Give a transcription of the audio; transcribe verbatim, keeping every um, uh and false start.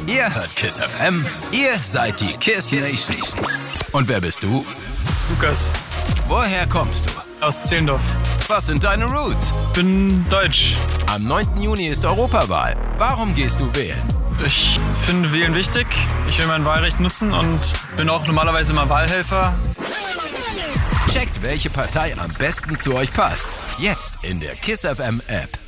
Ihr hört KISS F M, ihr seid die KISS Nation. Und wer bist du? Lukas. Woher kommst du? Aus Zehlendorf. Was sind deine Roots? Bin deutsch. Am neunten Juni ist Europawahl. Warum gehst du wählen? Ich finde Wählen wichtig. Ich will mein Wahlrecht nutzen und bin auch normalerweise immer Wahlhelfer. Checkt, welche Partei am besten zu euch passt. Jetzt in der KISS F M App.